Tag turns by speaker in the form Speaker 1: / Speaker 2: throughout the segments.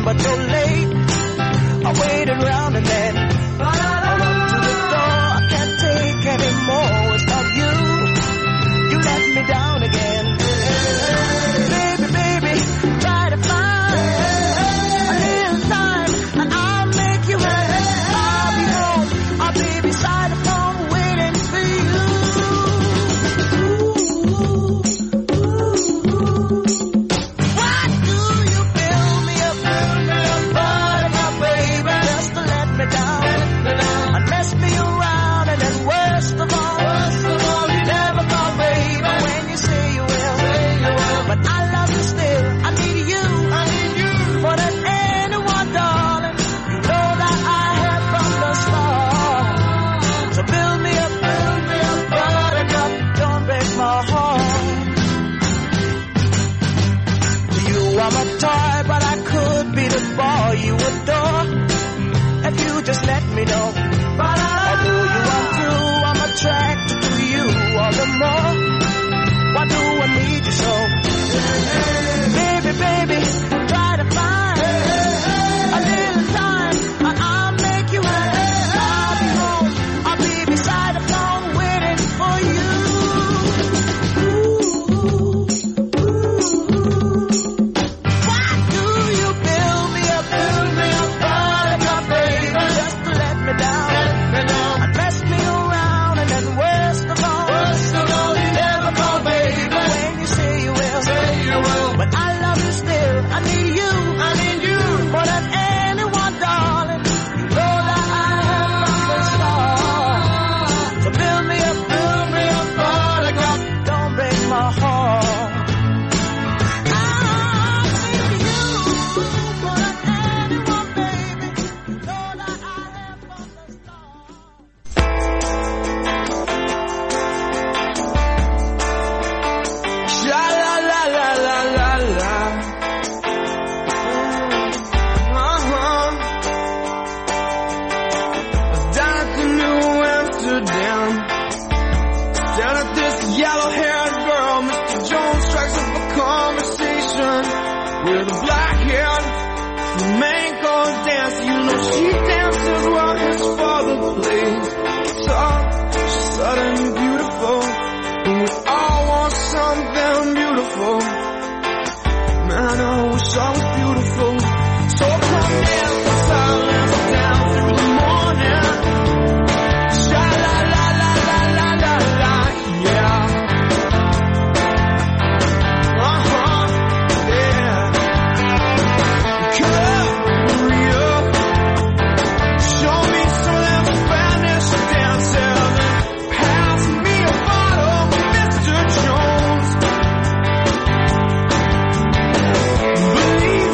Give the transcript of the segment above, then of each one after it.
Speaker 1: but you're late. I waited round and then I run to the door. I can't take any more without you. You let me down again. Baby, baby, try to find a little time and I'll make you happy. I'll be home, I'll be beside the phone waiting for you. Why do you build me up, buttercup, baby, just to let me down and mess me around? And then worst of all, you never call, baby, when you say you will. But I love you still, I need you more than anyone, darling. You know that I have from the start. So build me up, buttercup, don't break my heart. You are my toy, but I could be the boy you adore if you just let me know. Although you are true, I'm attracted to you all the more. Why do I need you so? Baby, baby, try to find a little time and I'll make you happy. I'll be home, I'll be beside the phone waiting for you. Why do you build me up, buttercup, baby, just to let me down and mess me around? And then worst of all, you never call, baby, when you say you will. But I love you still, I need you more than anyone, darling. You know that I have from the start. So build me up, buttercup, don't break my heart. I need you more than anyone, baby. You know that I have from the start.
Speaker 2: Sha la la la la la la. Down at the New Amsterdam, down at this yellow-haired girl, Mr. Jones strikes up a conversation with a black-haired flamenco dancer. You know she dances while his father plays guitar. She's sudden and beautiful, and we all want something beautiful. Man, I wish I was beautiful. So come in the silence down through the morning. Sha la la la la la la la, yeah. Yeah. Hurry up, show me some of them Spanish dances and pass me a bottle, Mr. Jones. Believe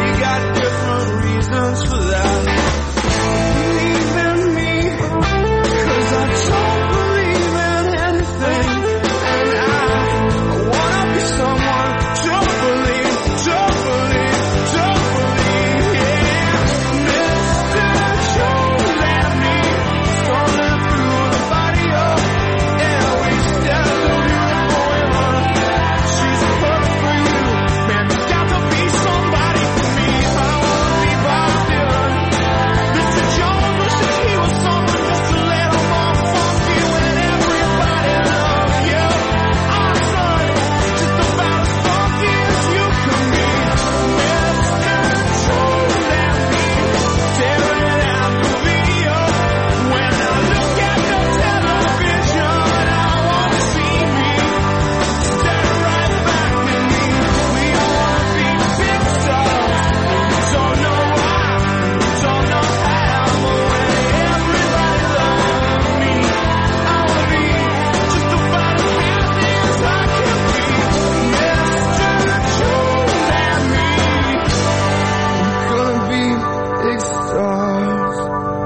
Speaker 2: We got different reasons for that. Believe in me, 'cause I don't believe in anything. And I wanna be someone to believe, yeah. Mr. Jones and me, strolling through the barrio. Yeah, we stared at the beautiful women. She's perfect for you, man, there's got to be somebody for me. I don't wanna be Bob Dylan. Mr. Jones wishes he was someone just a little more funky when everybody loves you. Our son, just about as funky as you can be. Mr. Jones and me, staring at the video. When I look at the television, I wanna see me stare right back at me. We all wanna be big stars. Don't know why, don't know how, but when everybody loves me, I wanna be just about as happy as I can be. Mr. Jones and me, we're gonna be big stars.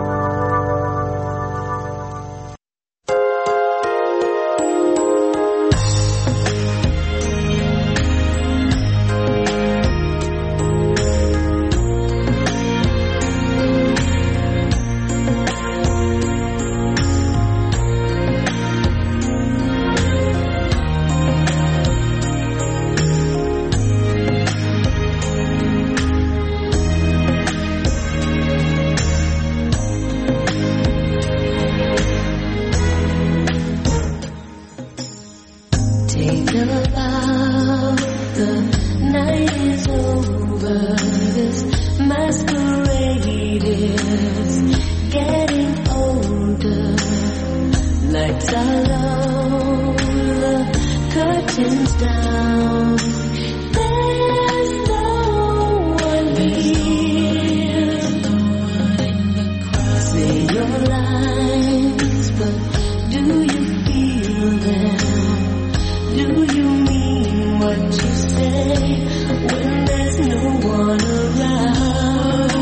Speaker 3: Take a bow, the night is over. This masquerade is getting older. Lights are low, the curtains down. There's no one here. Say your lines, but do you feel them? Do you mean what you say when there's no one around?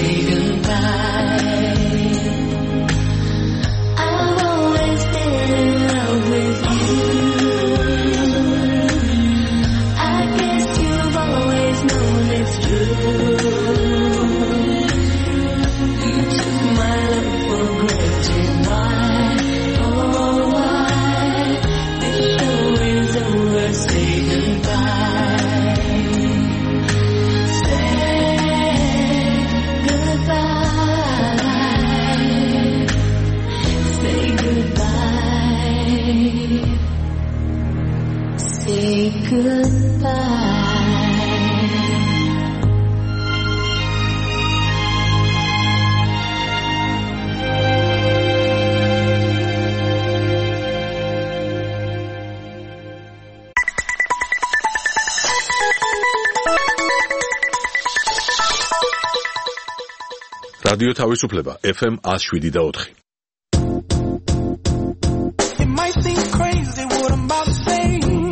Speaker 3: say goodbye. I've always been in love with you. I guess you've always known it's true. You took my love for granted. Why, oh why? This show is over. Say goodbye. Say goodbye. Say goodbye. Say goodbye.
Speaker 4: რადიო თავისუფლება FM 107.4.
Speaker 2: It might seem crazy what I'm about to say.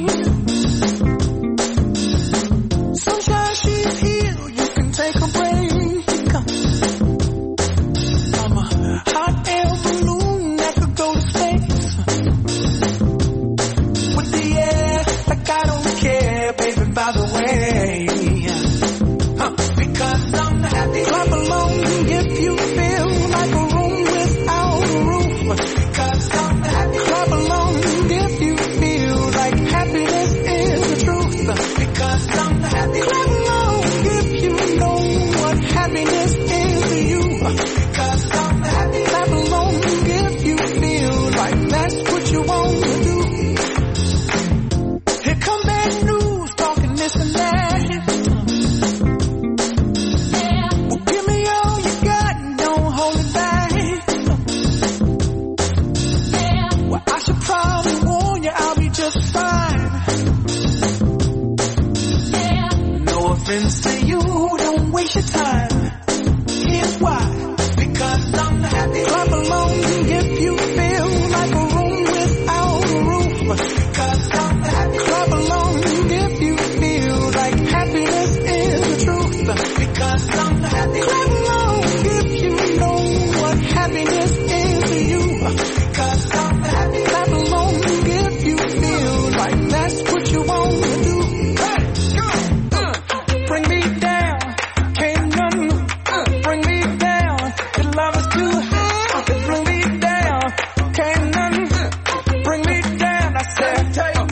Speaker 2: Sunshine, she's here, you can take a break. I'm a hot air balloon that could go to space. With the air, like I don't care, baby, by the way. Because I'm happy. Clap along if you feel like a room without a roof. Because I'm happy. Clap along if you feel like happiness is the truth. Because I'm happy. Clap along if you know what happiness is to you. Because I'm happy. Clap along if you feel like that's what you want to do. Here come bad news talking this and that. Well, give me all you got and don't hold it back. Well, I should probably warn you I'll be just fine. No offense to you, don't waste your time. Here's why. Because I'm happy. Clap along if you feel like a room without a roof. Because I'm happy. Clap along if you feel like happiness is the truth. Because I'm happy. Clap along if you know what happiness is to you. Because I'm happy. Clap along if you feel like that's what you want to do. Hey, bring me down, can't none bring me down. Your love is too high, bring me down, can't none bring me down. I said,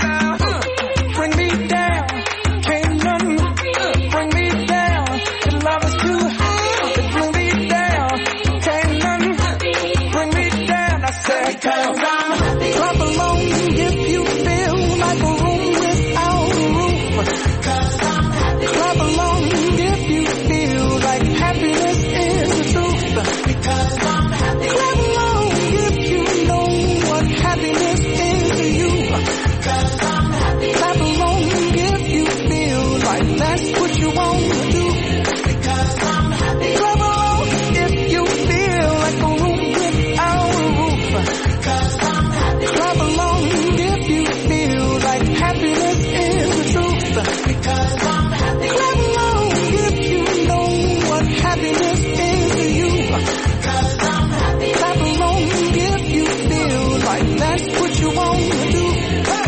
Speaker 2: bring me down, can't none bring me down. Your love is too high, bring me down, can't none bring me down. I said, because I'm happy. Clap along if you feel like a room without a roof. Because I'm happy. Clap along if you feel like happiness is the truth. Because I'm happy. Clap along if you know what happiness is to you. Because I'm happy. Clap along if you feel like that's what you want to do. Because I'm happy. Clap along if you feel like a room without a roof. Because I'm happy. Clap along if you feel like happiness is the truth. Because I'm happy. Clap along if you know what happiness is to you. Because I'm happy. Clap along if you feel like that's what you want to do. Hey,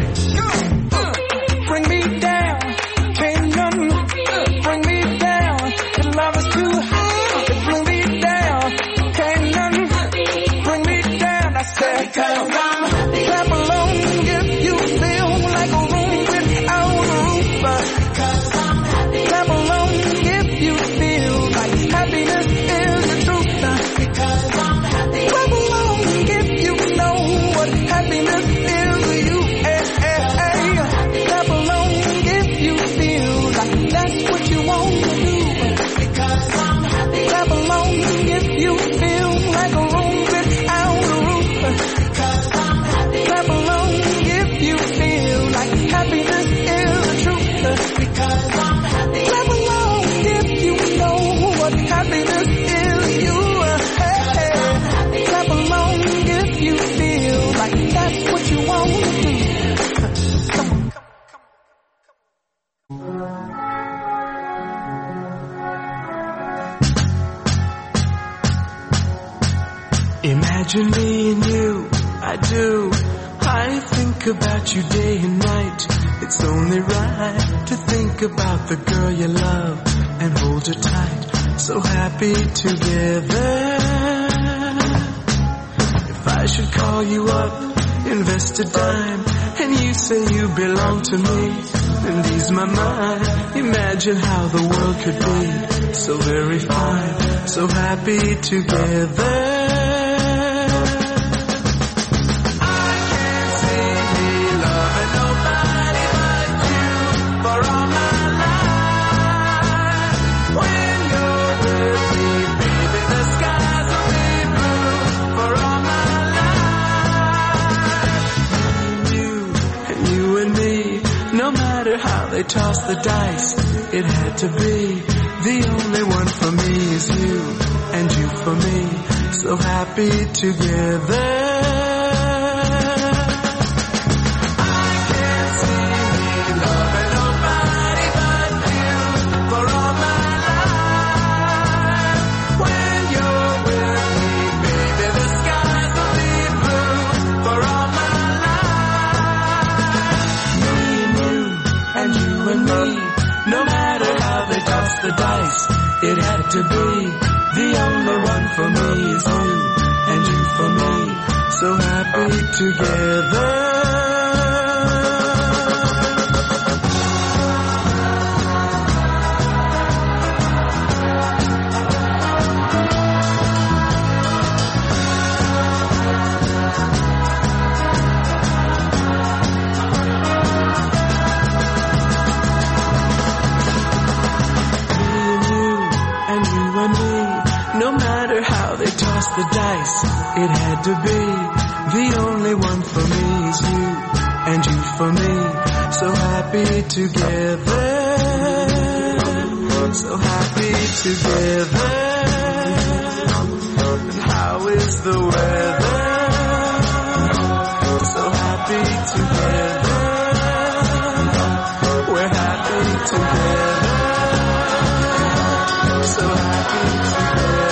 Speaker 2: bring me down, can't none bring me down. Your love is too high, bring me down, can't none bring me down. I said, because I'm happy. Clap along if you feel like a room without a roof. Because I'm happy. Clap along if you feel like happiness is the truth. Because I'm happy. Clap along if you know what happiness is to you. Hey, hey, hey. Clap along if you feel like that's what you want to do. Because I'm happy. Clap along if you feel like a room without a roof. Because I'm happy. Clap along if you feel like happiness is the truth. Because I'm happy. Clap along if you know what happiness is to you. Hey, hey. Clap along if you feel like that's what you want to do. Come on. Imagine me and you, I do. I think about you day and night. It's only right to think about the girl you love and hold her tight. So happy together. If I should call you up, invest a dime, and you say you belong to me, and ease my mind. Imagine how the world could be so very fine, so happy together. They tossed the dice, it had to be. The only one for me is you, and you for me, so happy together. The dice, it had to be. The only one for me is you, and you for me, so happy together. The dice, it had to be. The only one for me is you, and you for me, so happy together, so happy together. And how is the weather? So happy together, we're happy together, so happy together.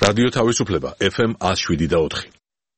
Speaker 4: რადიო თავისუფლება FM 107.4.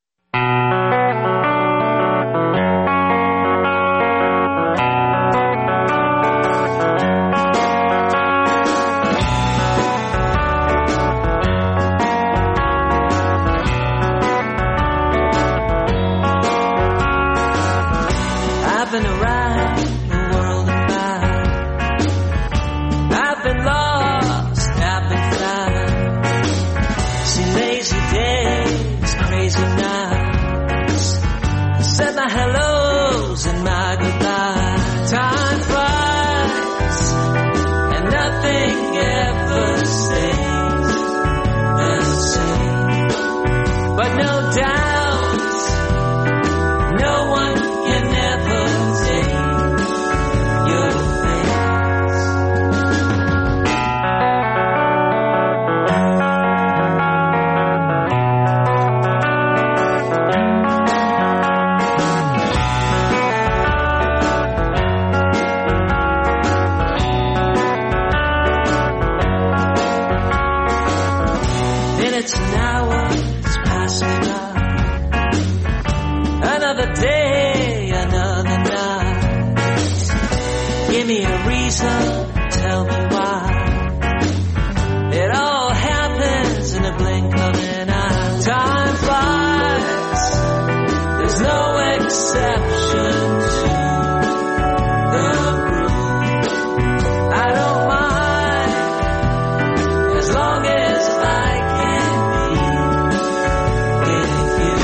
Speaker 1: I've been around the world and back. I've been lost, I've been flying. Seen lazy days, crazy nights. Said my hellos and my goodbyes. Time flies, and nothing ever stays the same. But no doubt, no one can ever take your place. Minutes and hours passing by. Another day, another night. Give me a reason, tell me why. It all happens in a blink of an eye. Time flies, there's no exception to the rule. I don't mind, as long as I can be with you.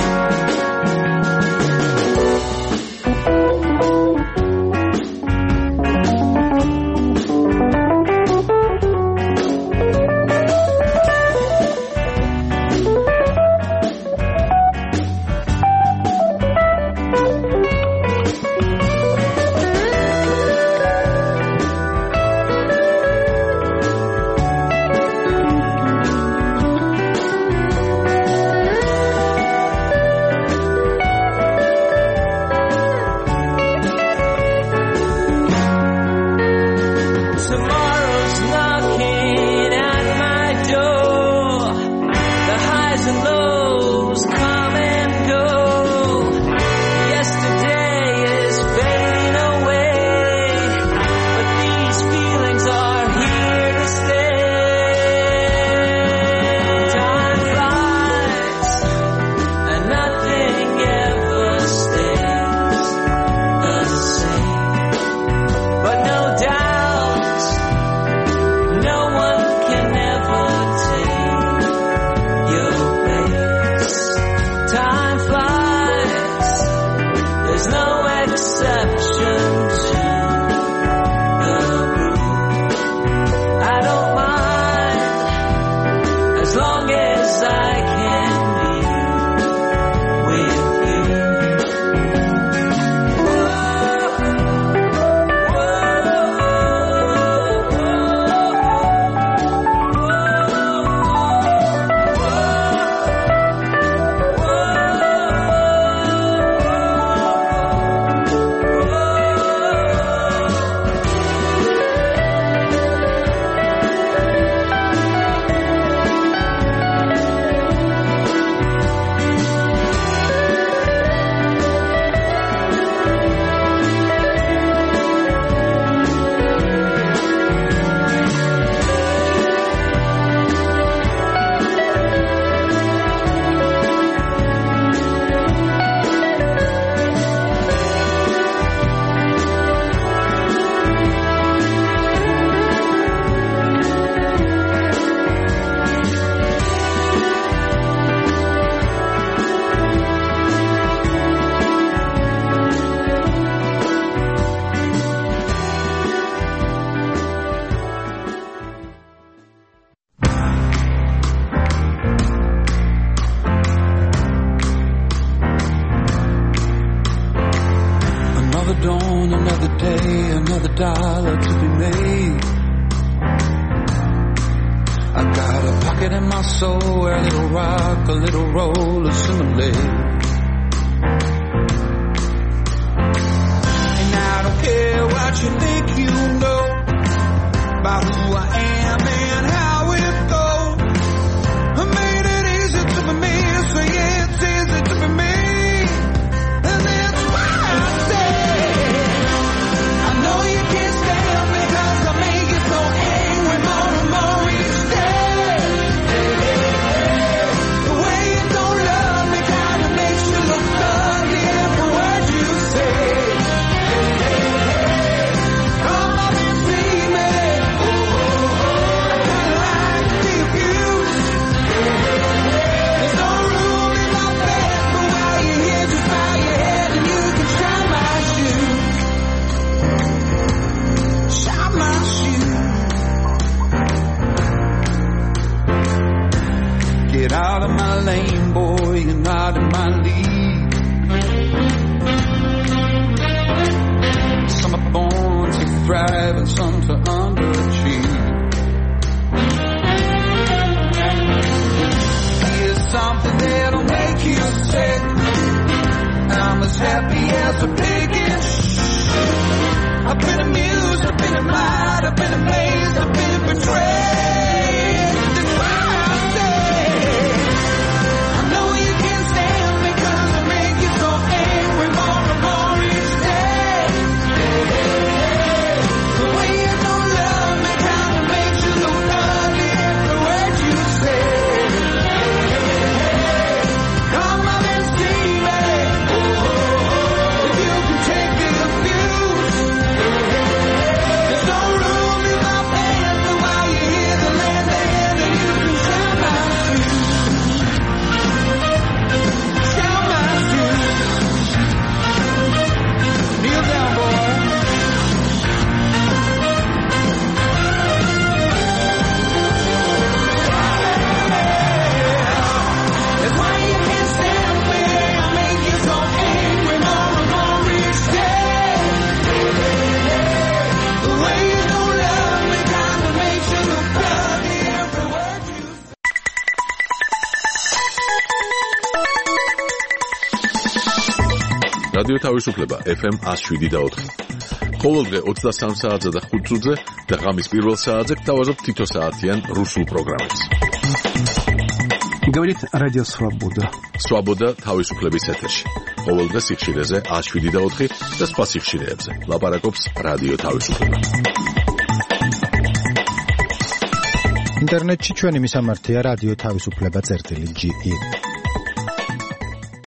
Speaker 1: Tomorrow's knocking at my door. The highs and lows come and go. Yesterday is fading away, but these feelings are here to stay. Time flies, and nothing ever stays the same. But no doubt, no one can ever take your place. Time flies, there's no exception to the rule. I don't mind, as long as I can be with you.
Speaker 2: Another dawn, another day, another dollar to be made. I got a pocket in my soul where a little rock, a little roll, assimilate. And I don't care what you think you know about who I am and how it goes. I made it
Speaker 5: I leave. Some are born to thrive and some to underachieve. Here's something that'll make you sick. I'm as happy as a pig in I've been amused, I've been admired, I've been amazed, I've been betrayed. That's why I say I know you can't stand me 'cause I make you so angry more and more each day. The way you don't love me kinda makes you look ugly every word you say. Come up and see me. If you can take the abuse, there's no room in my pants, but while you're here to lend a hand and you can share my shoes. Share my shoes. Kneel down, boy. That's why you can't stand me. I make you so angry more and more each day. The way you don't love me kinda makes you look ugly every word you
Speaker 4: რადიო თავისუფლება FM 107.4. ყოველდღე 23 საათზე და 5 წუთზე და ღამის პირველ საათზე გთავაზობთ თითო საათიან რუსულ პროგრამებს.
Speaker 6: Говорит Радио Свобода.
Speaker 4: Свобода თავისუფლების ეთერში. ყოველდღე სიხშირეზე 107.4 და სხვა სიხშირეებზე. ლაპარაკობს რადიო თავისუფლება.
Speaker 7: ინტერნეტში ჩვენი მისამართია რადიო თავისუფლება.ge